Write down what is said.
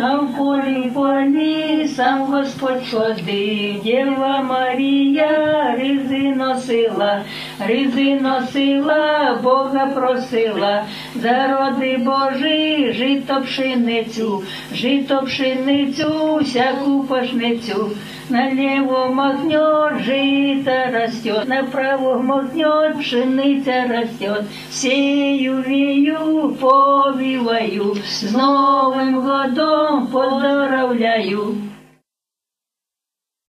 А в полі сам Господь ходив, Дєва Марія ризи носила, Бога просила, за роди Божий жито пшеницю, всяку пашницю. Налево махнет, жито растет, направо махнет, пшениця растет. Сею, вею, повиваю, с Новым годом поздравляю.